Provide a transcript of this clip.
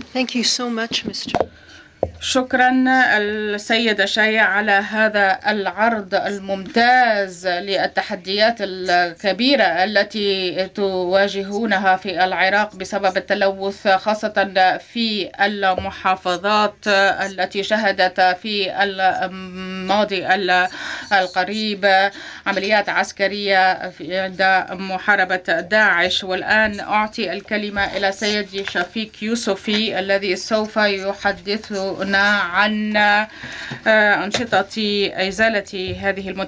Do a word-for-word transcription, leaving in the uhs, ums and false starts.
Thank you so much, Mister شكرا السيدة شايع على هذا العرض الممتاز للتحديات الكبيرة التي تواجهونها في العراق بسبب التلوث، خاصة في المحافظات التي شهدت في الماضي القريب عمليات عسكرية عند محاربة داعش. والآن أعطي الكلمة إلى سيدي شفيق يوسفي الذي سوف يحدثنا عن أنشطة إزالة هذه المنتجات